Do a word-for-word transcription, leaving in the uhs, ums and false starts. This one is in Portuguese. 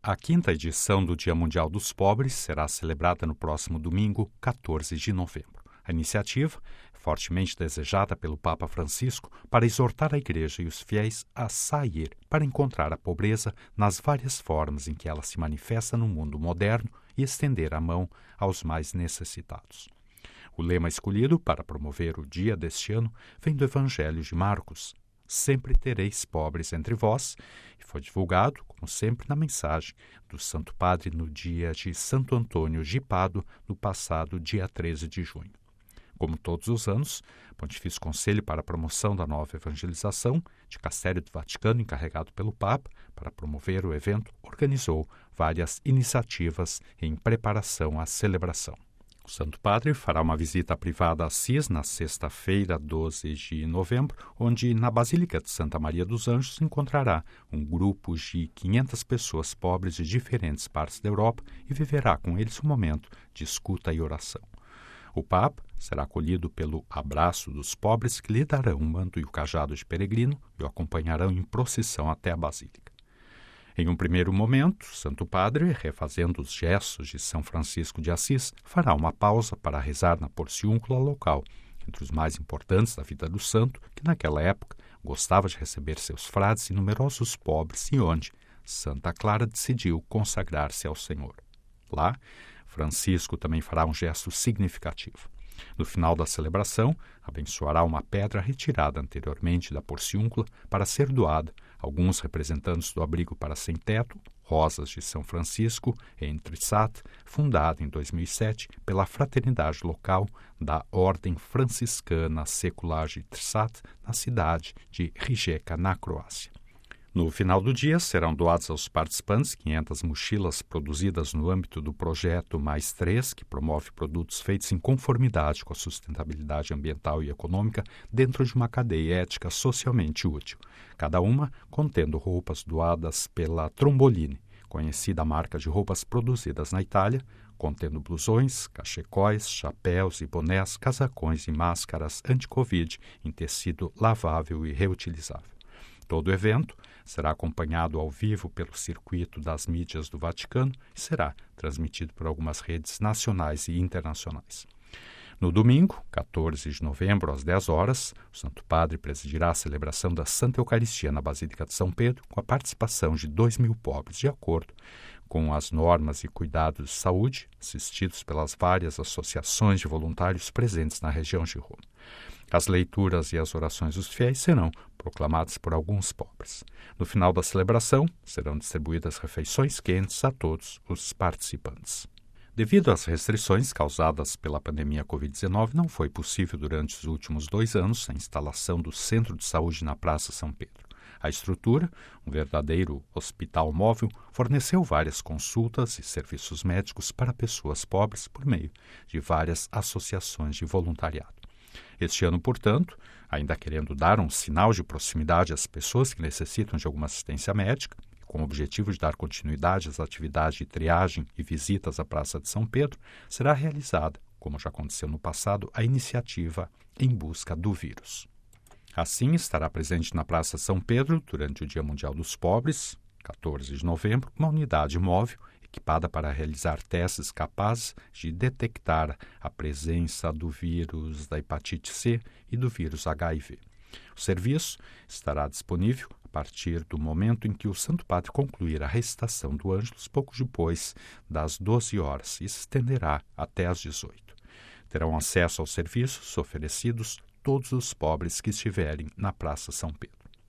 A quinta edição do Dia Mundial dos Pobres será celebrada no próximo domingo, quatorze de novembro. A iniciativa é fortemente desejada pelo Papa Francisco para exortar a Igreja e os fiéis a sair para encontrar a pobreza nas várias formas em que ela se manifesta no mundo moderno e estender a mão aos mais necessitados. O lema escolhido para promover o dia deste ano vem do Evangelho de Marcos: sempre tereis pobres entre vós, e foi divulgado, como sempre, na mensagem do Santo Padre no dia de Santo Antônio de Pádua, no passado dia treze de junho. Como todos os anos, o Pontifício Conselho para a Promoção da Nova Evangelização, de Castério do Vaticano, encarregado pelo Papa para promover o evento, organizou várias iniciativas em preparação à celebração. O Santo Padre fará uma visita privada a Assis na sexta-feira, doze de novembro, onde, na Basílica de Santa Maria dos Anjos, encontrará um grupo de quinhentas pessoas pobres de diferentes partes da Europa e viverá com eles um momento de escuta e oração. O Papa será acolhido pelo abraço dos pobres, que lhe darão o manto e o cajado de peregrino e o acompanharão em procissão até a Basílica. Em um primeiro momento, Santo Padre, refazendo os gestos de São Francisco de Assis, fará uma pausa para rezar na porciúncula local, entre os mais importantes da vida do santo, que naquela época gostava de receber seus frades e numerosos pobres, e onde Santa Clara decidiu consagrar-se ao Senhor. Lá, Francisco também fará um gesto significativo. No final da celebração, abençoará uma pedra retirada anteriormente da porciúncula para ser doada a alguns representantes do abrigo para sem-teto, Rosas de São Francisco, em Trissat, fundado em dois mil e sete pela fraternidade local da Ordem Franciscana Secular de Trissat, na cidade de Rijeka, na Croácia. No final do dia, serão doadas aos participantes quinhentas mochilas produzidas no âmbito do projeto Mais Três, que promove produtos feitos em conformidade com a sustentabilidade ambiental e econômica dentro de uma cadeia ética socialmente útil, cada uma contendo roupas doadas pela Trombolini, conhecida marca de roupas produzidas na Itália, contendo blusões, cachecóis, chapéus e bonés, casacões e máscaras anti-Covid em tecido lavável e reutilizável. Todo o evento será acompanhado ao vivo pelo circuito das mídias do Vaticano e será transmitido por algumas redes nacionais e internacionais. No domingo, quatorze de novembro, às dez horas, o Santo Padre presidirá a celebração da Santa Eucaristia na Basílica de São Pedro, com a participação de dois mil pobres, de acordo com as normas e cuidados de saúde, assistidos pelas várias associações de voluntários presentes na região de Roma. As leituras e as orações dos fiéis serão proclamadas por alguns pobres. No final da celebração, serão distribuídas refeições quentes a todos os participantes. Devido às restrições causadas pela pandemia covid dezenove, não foi possível durante os últimos dois anos a instalação do Centro de Saúde na Praça São Pedro. A estrutura, um verdadeiro hospital móvel, forneceu várias consultas e serviços médicos para pessoas pobres por meio de várias associações de voluntariado. Este ano, portanto, ainda querendo dar um sinal de proximidade às pessoas que necessitam de alguma assistência médica, com o objetivo de dar continuidade às atividades de triagem e visitas à Praça de São Pedro, será realizada, como já aconteceu no passado, a iniciativa Em Busca do Vírus. Assim, estará presente na Praça São Pedro, durante o Dia Mundial dos Pobres, quatorze de novembro, uma unidade móvel equipada para realizar testes capazes de detectar a presença do vírus da hepatite C e do vírus H I V. O serviço estará disponível a partir do momento em que o Santo Padre concluir a recitação do Ângelus, pouco depois das doze horas, e se estenderá até às dezoito. Terão acesso aos serviços oferecidos todos os pobres que estiverem na Praça São Pedro.